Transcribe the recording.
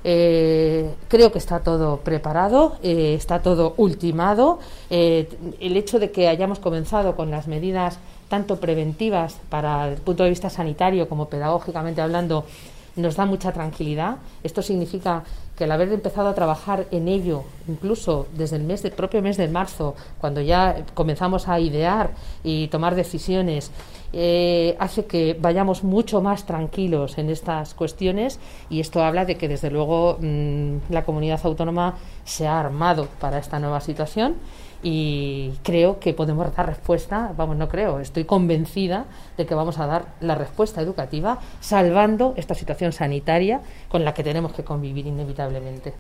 Creo que está todo preparado, está todo ultimado. El hecho de que hayamos comenzado con las medidas tanto preventivas para el punto de vista sanitario como pedagógicamente hablando nos da mucha tranquilidad. Esto significa que al haber empezado a trabajar en ello, incluso desde el propio mes de marzo, cuando ya comenzamos a idear y tomar decisiones, hace que vayamos mucho más tranquilos en estas cuestiones, y esto habla de que desde luego la comunidad autónoma se ha armado para esta nueva situación y creo que podemos dar respuesta, estoy convencida de que vamos a dar la respuesta educativa salvando esta situación sanitaria con la que tenemos que convivir inevitablemente.